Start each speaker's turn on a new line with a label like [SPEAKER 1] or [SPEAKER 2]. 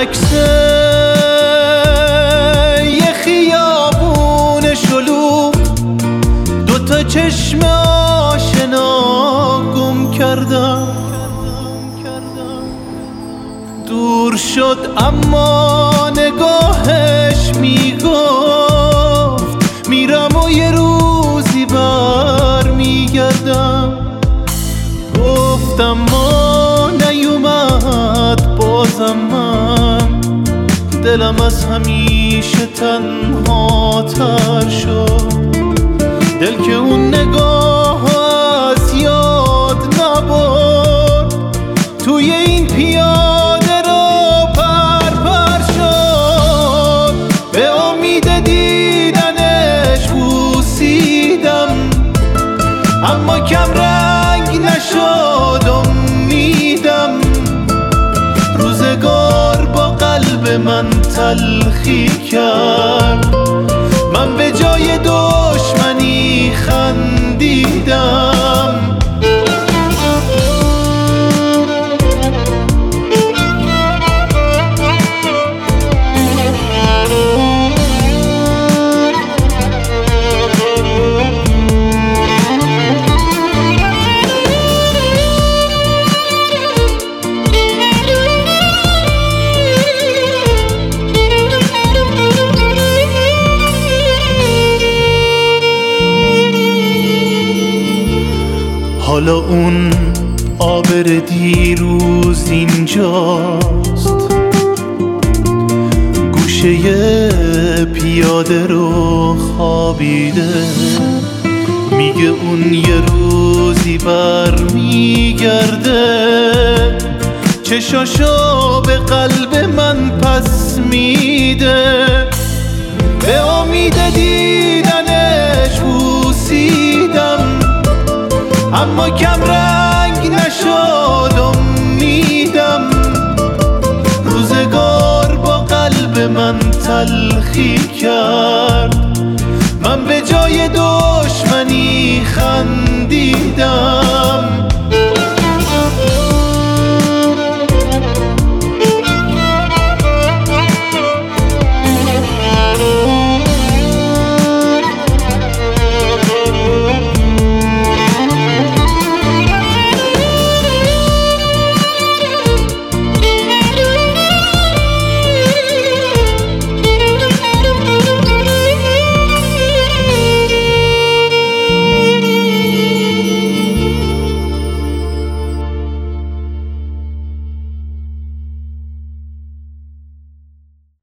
[SPEAKER 1] عکس یه خیابون شلوغ، دوتا چشم آشنا گم کردم. دور شد اما نگاهش میگفت میرم و یه روزی بر میگردم. گفتم ما نیومد بازم من، دلم از همیشه تنها تر شد. دل که اون نگاه از یاد نبرد، توی این پیاده رو پر شد. به امید دیدنش بوسیدم، اما کم رنگ نشد امیدم. روزگار با قلب من تلخی کرد، من به جای دشمنی خندیدم. حالا اون آبر دیروز اینجاست، گوشه پیاده رو خوابیده. میگه اون یه روزی بر میگرده، چشاشو به قلب من پس میده. به امید دیدنش بوسیدم، اما کم رنگ نشد امیدم. روزگار با قلب من تلخی کرد، من به جای دشمنی خندیدم.